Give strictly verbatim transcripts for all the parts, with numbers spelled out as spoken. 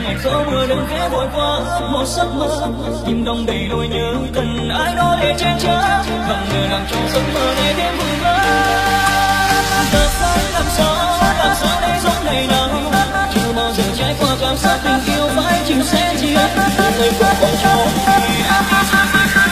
ngày có mưa đừng ghé vội qua ước một giấc mơ, tim đong đầy nỗi nhớ cần ai đó để che chở, bằng người làm cho giấc mơ này thêm vui vỡ. Giờ phải làm sao, làm sao để giống ngày nào, chưa bao giờ trải qua cảm giác tình yêu phải chịu sẻ chia, người không còn trốn vì em đi xa.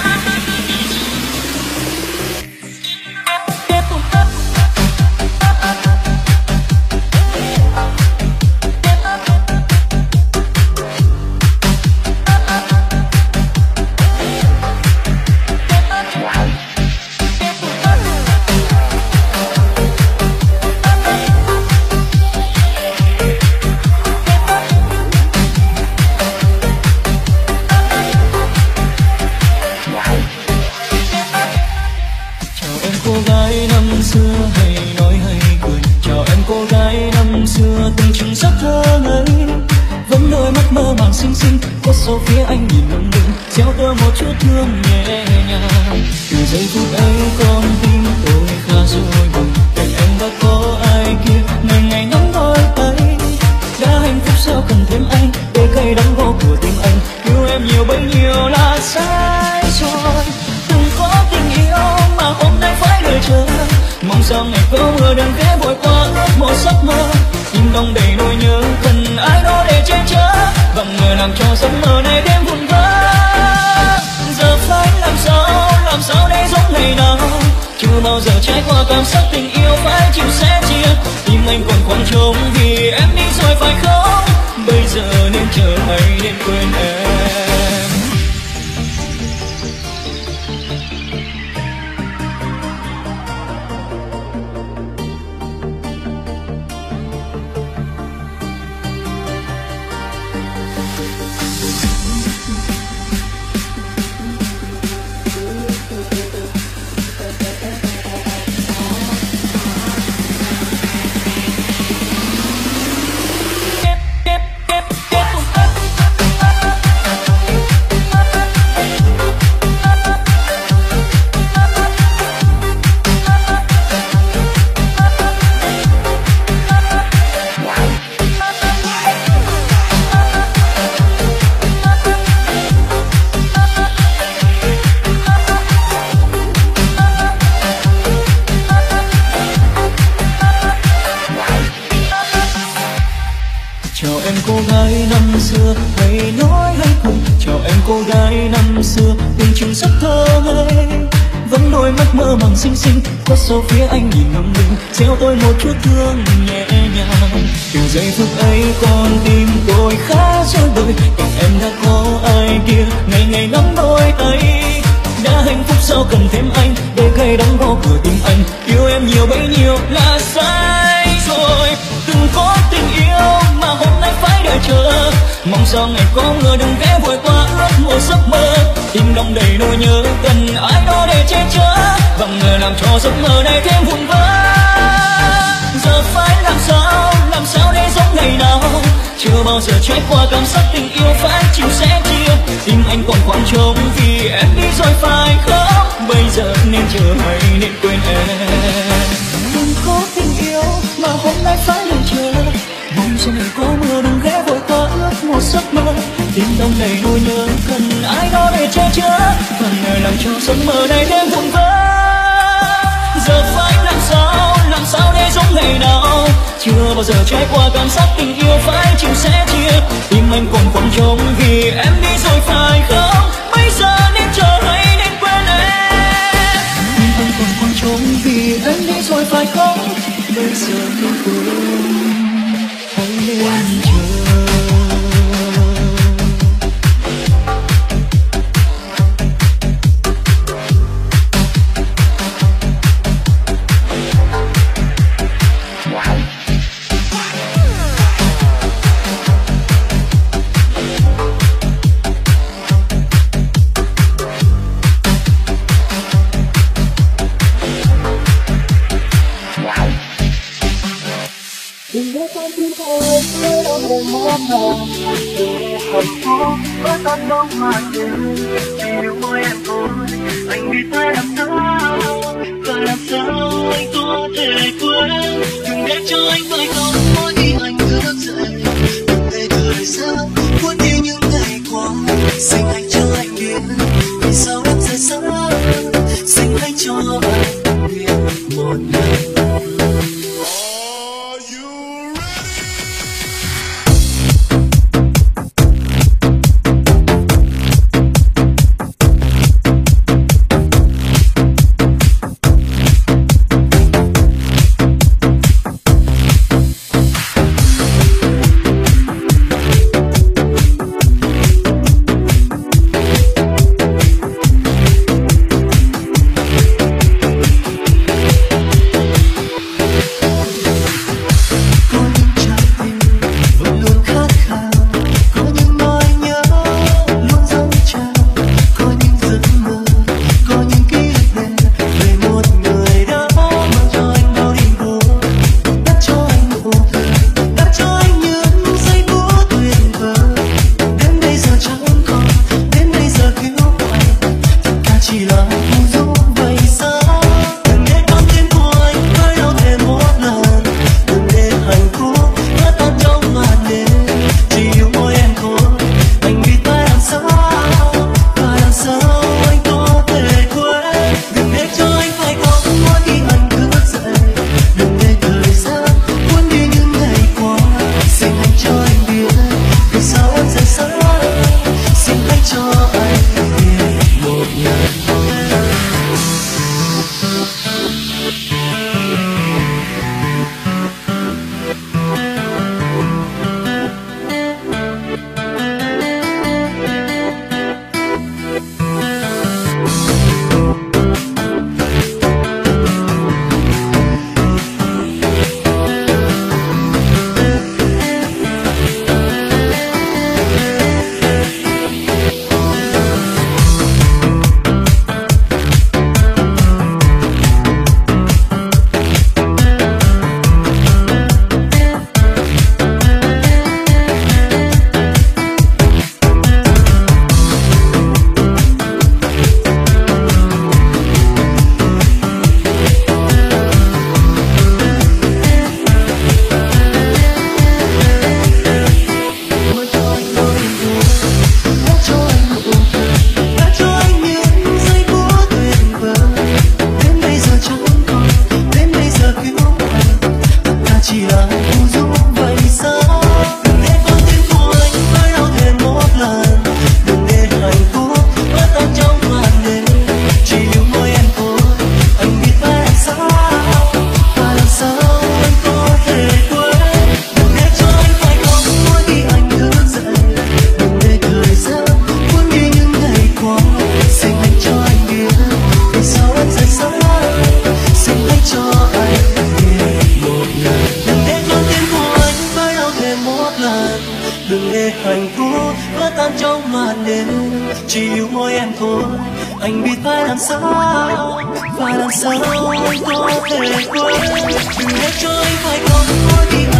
Xinh xinh khuất sau phía anh nhìn lung linh, gieo tôi một chút thương nhẹ nhàng. Từ giây phút ấy con tim tôi khá rồi buồn, cạnh em đã có ai kia, ngày ngày nắm đôi tay. Đã hạnh phúc sao cần thêm anh, để cay đắng vô của tim anh. Yêu em nhiều bấy nhiêu là sai rồi, từng có tình yêu mà hôm nay phải đợi chờ. Mong sao ngày có mưa đừng ghé vội qua ước một giấc mơ, tim đong đầy nỗi nhớ cần ai đó để che chở, bằng người làm cho giấc mơ này thêm vụn vỡ. Giờ phải làm sao, làm sao để giống ngày nào, chưa bao giờ trải qua cảm giác tình yêu phải chịu sẻ chia. Tim anh còn khoảng trống vì em đi rồi phải không, bây giờ nên chờ hay nên quên em. Xinh xinh khuất sau phía anh nhìn lung linh, gieo tôi một chút thương nhẹ nhàng. Từ giây phút ấy con tim tôi khá rối bời, cạnh em đã có ai kia, ngày ngày nắm đôi tay. Đã hạnh phúc sao cần thêm anh, để cay đắng gõ cửa tim anh. Yêu em nhiều bấy nhiêu là sai rồi, từng có tình yêu mà hôm nay phải đợi chờ. Mong sao ngày có mưa đừng ghé vội qua ước một giấc mơ, tim đong đầy nỗi nhớ cần ai đó để che chở, bằng người làm cho giấc mơ này thêm vụn vỡ. Giờ phải làm sao, làm sao để giống ngày nào, chưa bao giờ trải qua cảm giác tình yêu phải chịu sẻ chia. Tim anh còn khoảng trống vì em đi rồi phải không, bây giờ nên chờ hay nên quên em. Đừng có tình yêu mà hôm nay phải đợi chờ, mong cho ngày có mưa đừng ghé vội qua ước một giấc mơ. Tim đong đầy nỗi nhớ cần ai đó để che chở, bằng người làm cho giấc mơ này thêm vụn vỡ. Giờ phải làm sao, làm sao để giống ngày nào, chưa bao giờ trải qua cảm giác tình yêu phải chịu sẻ chia. Tim anh còn khoảng trống vì em đi rồi phải không, bây giờ nên chờ hay nên quên em. Tim anh còn khoảng trống vì em đi rồi phải không, bây giờ nên quên hay nên chờ. Với tan bóng mà đến chỉ yêu mỗi em thôi, anh biết phải làm sao, và làm sao anh có thể quên. Đừng để cho anh phải không mỗi khi anh thức dậy, đừng để cười sao chỉ là phù du vậy sao? Đừng để con tim của anh phải đau thêm một lần, đừng để hạnh phúc vỡ tan trong màn đêm. Chỉ yêu mỗi em thôi, anh biết phải làm sao, phải làm sao anh có thể quên. Đừng để cho anh phải khóc mỗi khi anh thức dậy, đừng để thời gian cuốn đi những ngày qua. Xin hãy cho anh biết vì sao anh rời xa, xin hãy cho anh biết một lần. Đừng để con tim của anh phải đau thêm một lần, đừng để hạnh phúc vỡ tan trong màn đêm. Chỉ yêu mỗi em thôi, anh biết phải làm sao, phải làm sao anh có thể quên. Đừng để cho anh phải khóc mỗi khi